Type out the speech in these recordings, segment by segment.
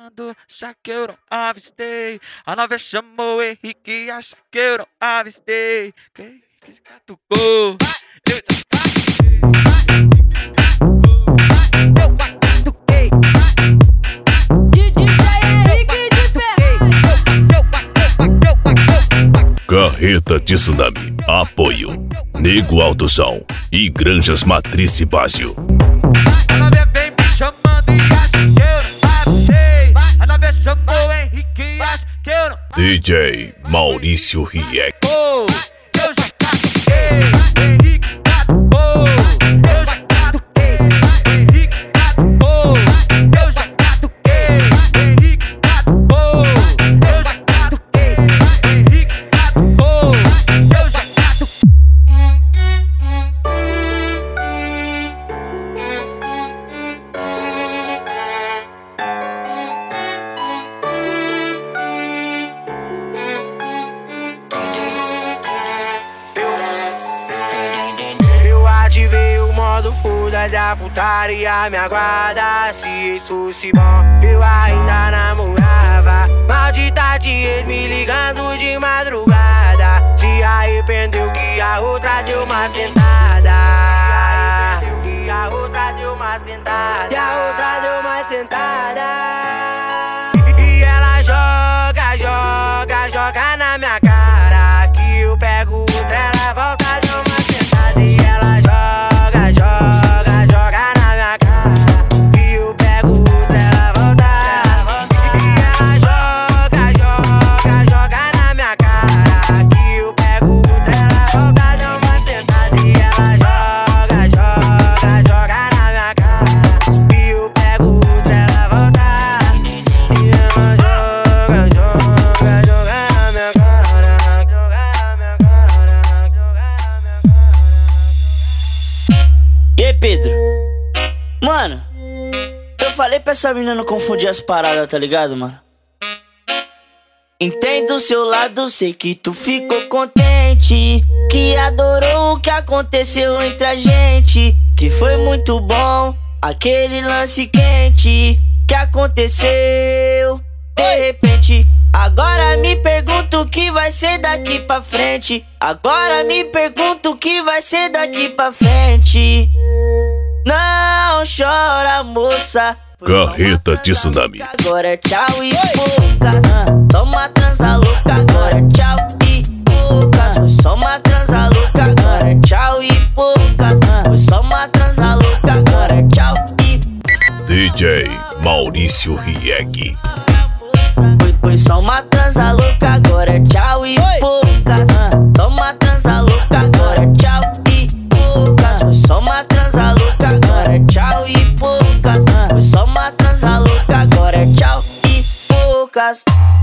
chamando, já que eu não avistei. A nova chamou Henrique, acha que eu não avistei. Quem que catucou? Eu já catuquei. Eu catuquei. DJ Henrique de Ferraz. Carreta de Tsunami. Apoio Nego Alto Som e Granjas Matriz e Básio. A nova vem me chamando e acha que eu não avistei. A nova chamou Henrique, acha que eu não. DJ Maurício Riek. Eu já catuquei. Henrique catucou. Eu já catuquei. Henrique catucou. Eu já catuquei. Henrique catucou. Eu já catuquei. Henrique catucou. Eu já catuquei. Eu ativei o modo full da putaria, me aguarda. Se isso se bom, eu ainda namorava. Maldita de ex me ligando de madrugada. Se arrependeu que a outra deu uma sentada. Que a outra deu uma sentada. Que a outra deu uma sentada. E ela joga, joga, joga na minha cara. Que eu pego outra, ela volta, deu uma sentada. E ela joga, joga, joga na minha cara. Que eu pego outra, ela volta. E ela joga, joga, joga na minha cara. Que eu pego outra, ela volta, deu uma sentada. E ela joga, joga, joga na minha cara. Que eu pego outra, ela volta. E ela joga, joga, joga na minha cara. Joga na minha cara, joga na minha cara. E aí, Pedro? Mano, eu falei pra essa menina não confundir as paradas, tá ligado, mano? Entendo o seu lado, sei que tu ficou contente, que adorou o que aconteceu entre a gente, que foi muito bom, aquele lance quente que aconteceu de repente. Agora me pergunto o que vai ser daqui pra frente. Agora me pergunto o que vai ser daqui pra frente. Não chora, moça. Carreta de Tsunami. Agora é tchau e poucas. Só uma transa louca. Agora é tchau e poucas. Foi só uma transa louca. Agora é tchau e poucas. Foi só uma transa louca. Agora é tchau e DJ Maurício Riek. Foi só uma transa louca, agora é tchau e poucas. Só uma transa louca, agora é tchau e poucas. Foi só uma transa louca, agora é tchau e poucas. Foi só uma transa louca, agora é tchau e poucas.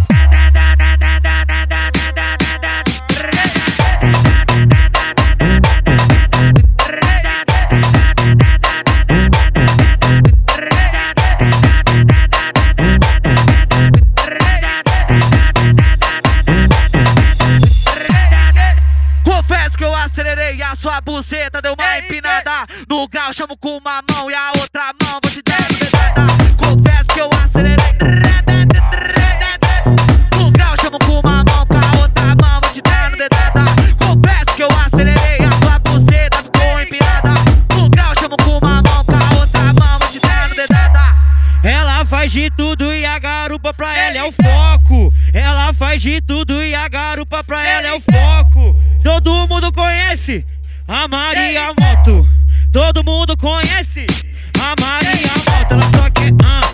Confesso que eu acelerei, a sua buceta deu uma empinada. No grau chamo com uma mão e a outra mão vou te dar dedada. Confesso que eu acelerei. No grau chamo com uma mão, com a outra mão vou te dar dedada. Confesso que eu acelerei, a sua buceta ficou empinada. No grau chamo com uma mão, com a outra mão vou te dar dedada. Ela faz de tudo e a garupa pra ela é o foco. Ela faz de tudo e a garupa pra ela é o foco. Todo mundo conhece a Maria Moto. Todo mundo conhece a Maria Moto. Ela só quer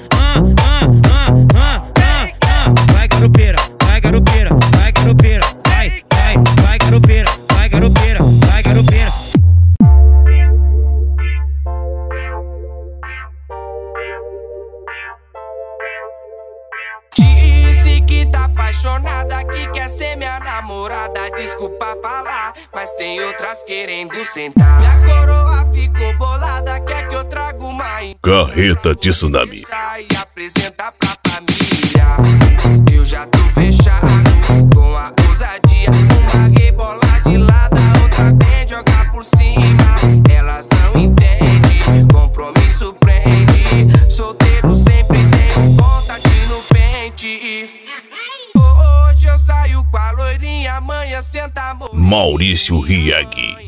vai garupeira, vai garupeira, vai garupeira, vai, vai, vai garupeira, vai garupeira, vai garupeira. Disse que tá apaixonada, que quer ser minha namorada. Desculpa falar, mas tem outras querendo sentar. Minha coroa ficou bolada, quer que eu traga uma Carreta de Tsunami. e apresenta pra família. Eu já tô fechado com a ousadia. Uma rebola de lado, a outra vem jogar por cima. Elas não entendem, compromisso prende. Solteiro sempre tem vontade no Maurício Rieg.